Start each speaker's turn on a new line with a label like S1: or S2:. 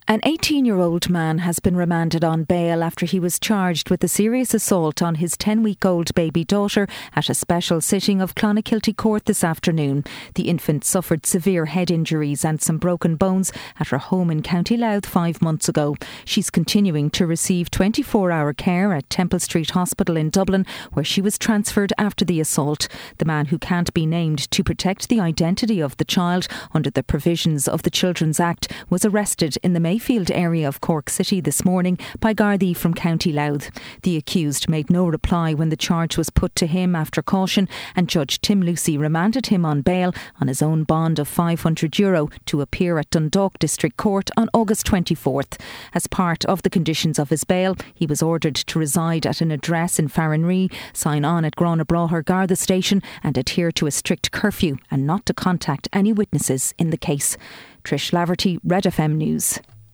S1: An 18-year-old man has been remanded on bail after he was charged with a serious assault on his 10-week-old baby daughter at a special sitting of Clonakilty Court this afternoon. The infant suffered severe head injuries and some broken bones at her home in County Louth 5 months ago. She's continuing to receive 24-hour care at Temple Street Hospital in Dublin, where she was transferred after the assault. The man, who can't be named to protect the identity of the child under the provisions of the Children's Act, was arrested in the Mayfield area of Cork City this morning by Gardaí from County Louth. The accused made no reply when the charge was put to him after caution, and Judge Tim Lucy remanded him on bail on his own bond of €500 to appear at Dundalk District Court on August 24th. As part of the conditions of his bail, he was ordered to reside at an address in Farranree, sign on at Granabraher Garda Station and adhere to a strict curfew and not to contact any witnesses in the case. Trish Laverty, Red FM News.